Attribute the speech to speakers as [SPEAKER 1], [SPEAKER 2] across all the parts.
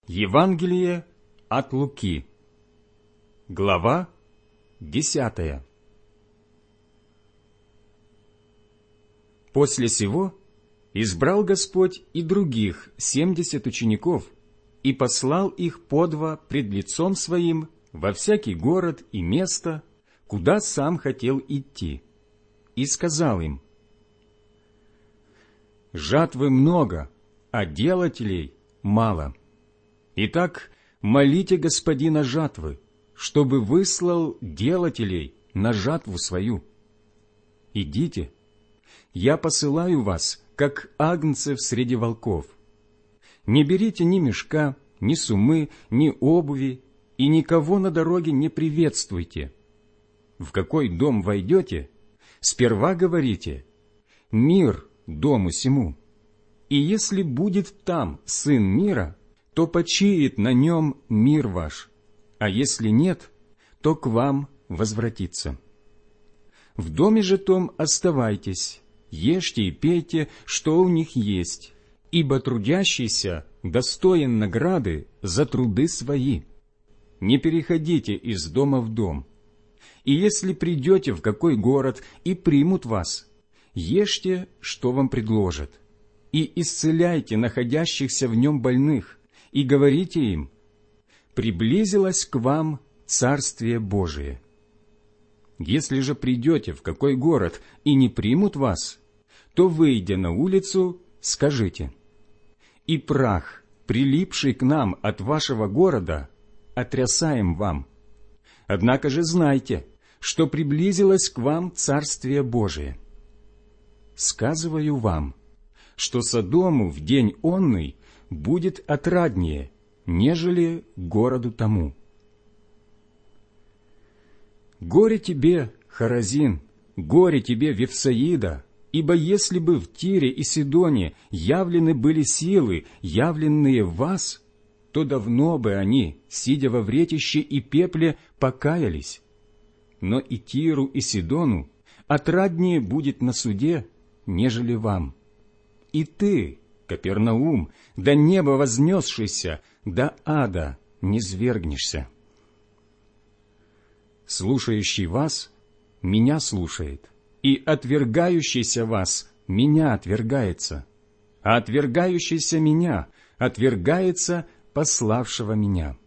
[SPEAKER 1] Евангелие от Луки, глава 10. После сего избрал Господь и других 70 учеников и послал их по два пред лицом Своим во всякий город и место, куда сам хотел идти, и сказал им: «Жатвы много, а делателей мало. Итак, молите Господина жатвы, чтобы выслал делателей на жатву свою. Идите, я посылаю вас, как агнцев среди волков. Не берите ни мешка, ни суммы, ни обуви, и никого на дороге не приветствуйте. В какой дом войдете, сперва говорите: мир дому сему. И если будет там сын мира, то почиет на нем мир ваш, а если нет, то к вам возвратится. В доме же том оставайтесь, ешьте и пейте, что у них есть, ибо трудящийся достоин награды за труды свои. Не переходите из дома в дом. И если придете в какой город и примут вас, ешьте, что вам предложат, и исцеляйте находящихся в нем больных, и говорите им: приблизилось к вам Царствие Божие. Если же придете в какой город и не примут вас, то, выйдя на улицу, скажите: и прах, прилипший к нам от вашего города, отрясаем вам. Однако же знайте, что приблизилось к вам Царствие Божие. Сказываю вам, что Содому в день онный будет отраднее, нежели городу тому. Горе тебе, Хоразин, горе тебе, Вифсаида, ибо если бы в Тире и Сидоне явлены были силы, явленные в вас, то давно бы они, сидя во вретище и пепле, покаялись. Но и Тиру и Сидону отраднее будет на суде, нежели вам. И ты, Капернаум, до неба вознесшийся, до ада не низвергнешься. Слушающий вас меня слушает, и отвергающийся вас меня отвергается, а отвергающийся меня отвергается пославшего меня».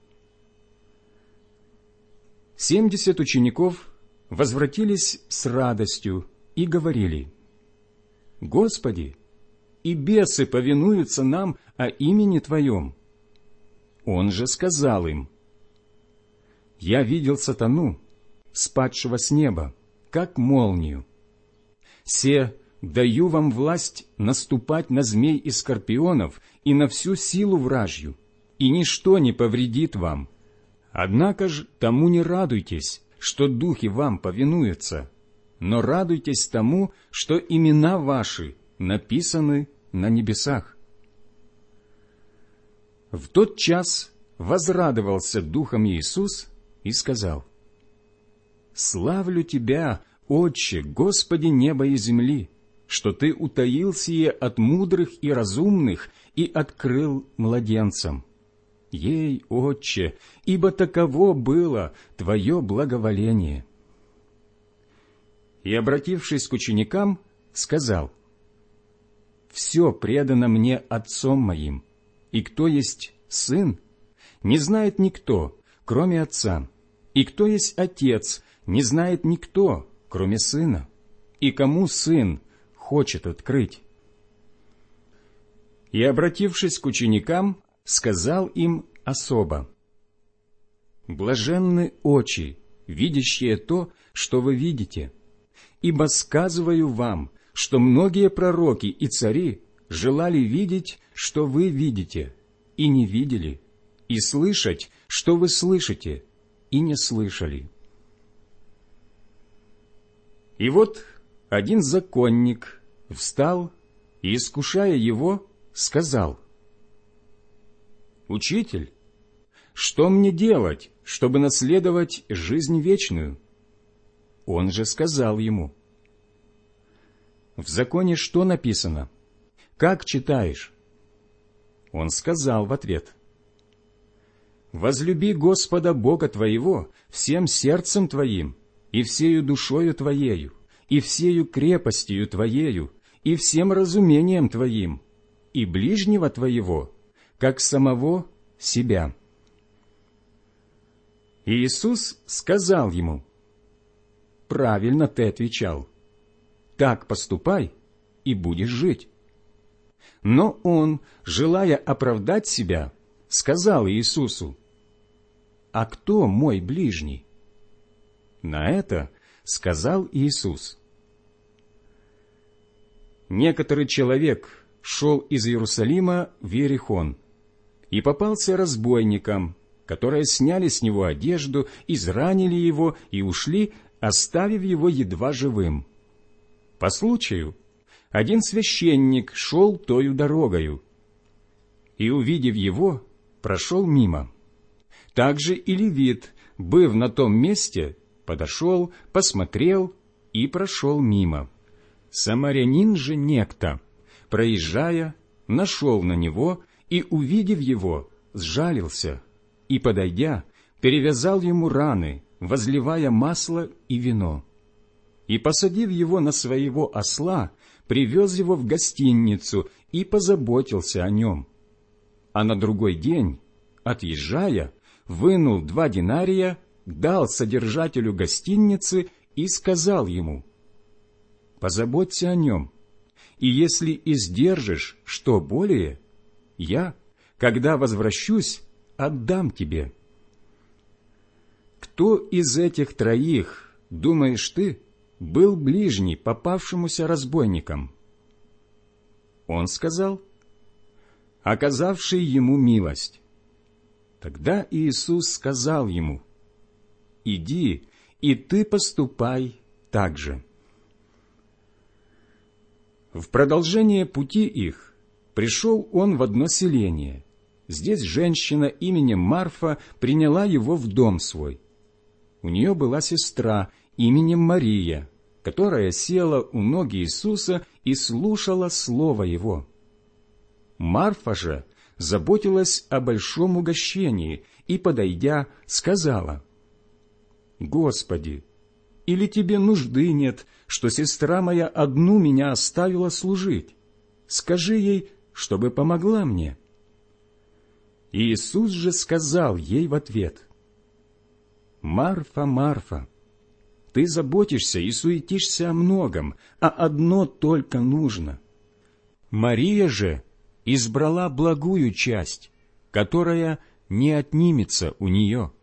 [SPEAKER 1] 70 учеников возвратились с радостью и говорили: «Господи, и бесы повинуются нам о имени Твоем». Он же сказал им: «Я видел сатану, спадшего с неба, как молнию. Се даю вам власть наступать на змей и скорпионов и на всю силу вражью, и ничто не повредит вам. Однако ж тому не радуйтесь, что духи вам повинуются, но радуйтесь тому, что имена ваши написаны на небесах». В тот час возрадовался духом Иисус и сказал: «Славлю Тебя, Отче, Господи неба и земли, что Ты утаил сие от мудрых и разумных и открыл младенцам. Ей, Отче, ибо таково было Твое благоволение». И, обратившись к ученикам, сказал: «Все предано мне Отцом моим, и кто есть Сын, не знает никто, кроме Отца, и кто есть Отец, не знает никто, кроме Сына, и кому Сын хочет открыть». И, обратившись к ученикам, сказал им особо: «Блаженны очи, видящие то, что вы видите, ибо сказываю вам, что многие пророки и цари желали видеть, что вы видите, и не видели, и слышать, что вы слышите, и не слышали». И вот один законник встал и, искушая его, сказал: «Учитель, что мне делать, чтобы наследовать жизнь вечную?» Он же сказал ему: «В законе что написано? Как читаешь?» Он сказал в ответ: возлюби Господа Бога твоего всем сердцем твоим, и всею душою твоею, и всею крепостью твоею, и всем разумением твоим, и ближнего твоего, как самого себя». И Иисус сказал ему: «Правильно ты отвечал. Так поступай, и будешь жить». Но он, желая оправдать себя, сказал Иисусу: «А кто мой ближний?» На это сказал Иисус: «Некоторый человек шел из Иерусалима в Иерихон и попался разбойникам, которые сняли с него одежду, изранили его и ушли, оставив его едва живым. По случаю один священник шел тою дорогою и, увидев его, прошел мимо. Также и левит, быв на том месте, подошел, посмотрел и прошел мимо. Самарянин же некто, проезжая, нашел на него и, увидев его, сжалился и, подойдя, перевязал ему раны, возливая масло и вино. И, посадив его на своего осла, привез его в гостиницу и позаботился о нем. А на другой день, отъезжая, вынул 2 динария, дал содержателю гостиницы и сказал ему: «Позаботься о нем, и если издержишь что более, я, когда возвращусь, отдам тебе». Кто из этих 3, думаешь ты, был ближний попавшемуся разбойникам? Он сказал: оказавший ему милость. Тогда Иисус сказал ему: иди, и ты поступай так же. В продолжение пути их пришел он в одно селение. Здесь женщина именем Марфа приняла его в дом свой. У нее была сестра именем Мария, которая села у ног Иисуса и слушала слово Его. Марфа же заботилась о большом угощении и, подойдя, сказала: «Господи, или тебе нужды нет, что сестра моя одну меня оставила служить? Скажи ей, чтобы помогла мне». Иисус же сказал ей в ответ: «Марфа, Марфа, ты заботишься и суетишься о многом, а одно только нужно. Мария же избрала благую часть, которая не отнимется у нее».